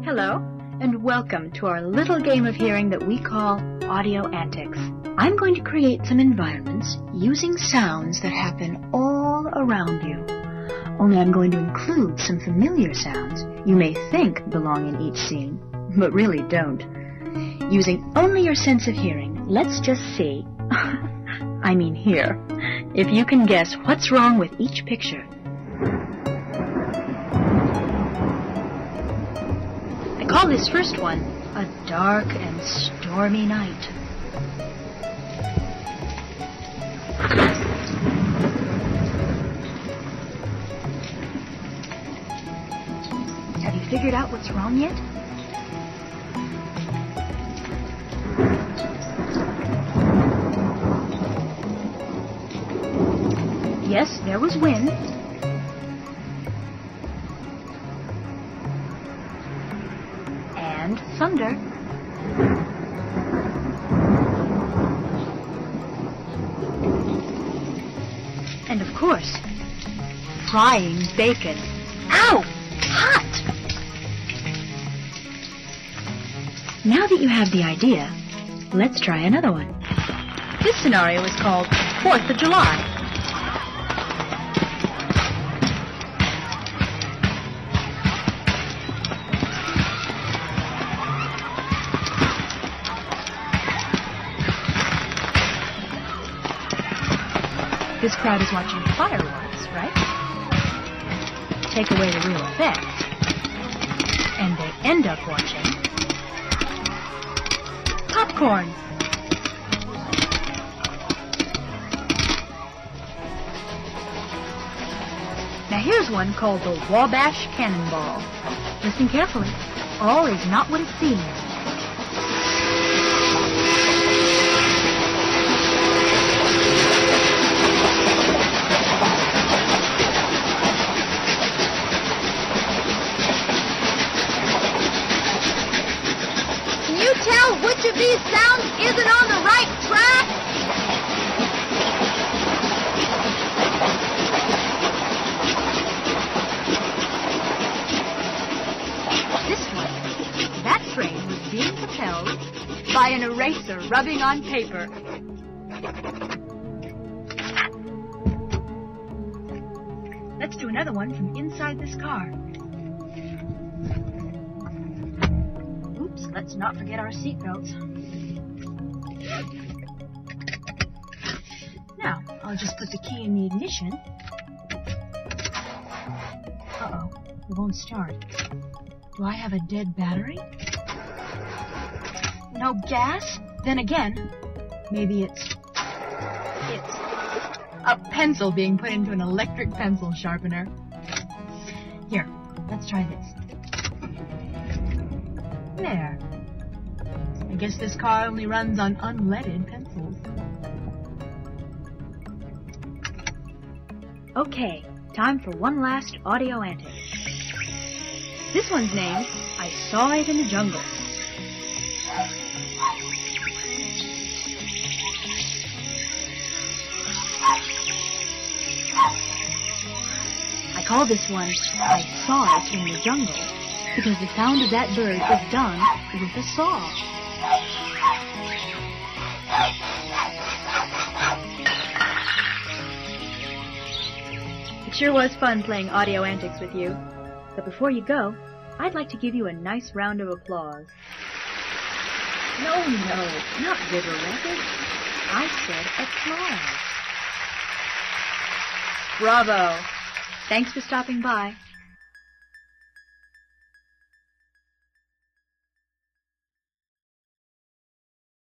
Hello, and welcome to our little game of hearing that we call Audio Antics. I'm going to create some environments using sounds that happen all around you. Only I'm going to include some familiar sounds you may think belong in each scene, but really don't. Using only your sense of hearing, let's just see, I mean hear, if you can guess what's wrong with each picture. I call this first one a dark and stormy night. Have you figured out what's wrong yet? Yes, there was wind. And thunder. And of course, frying bacon. Ow! Hot! Now that you have the idea, let's try another one. This scenario is called 4th of July. This crowd is watching fireworks, right? Take away the real effect, and they end up watching popcorn. Now here's one called the Wabash Cannonball. Listen carefully. All is not what it seems. Tell which of these sounds isn't on the right track? This one, that train was being propelled by an eraser rubbing on paper. Let's do another one from inside this car. Let's not forget our seatbelts. Now, I'll just put the key in the ignition. Uh-oh, it won't start. Do I have a dead battery? No gas? Then again, maybe it's a pencil being put into an electric pencil sharpener. Here, let's try this. There. I guess this car only runs on unleaded pencils. Okay, time for one last audio antic. This one's named I Saw It in the Jungle. I call this one I Saw It in the Jungle because the sound of that bird is done with a saw. It sure was fun playing audio antics with you. But before you go, I'd like to give you a nice round of applause. No, not River Rapids. I said applause. Bravo! Thanks for stopping by.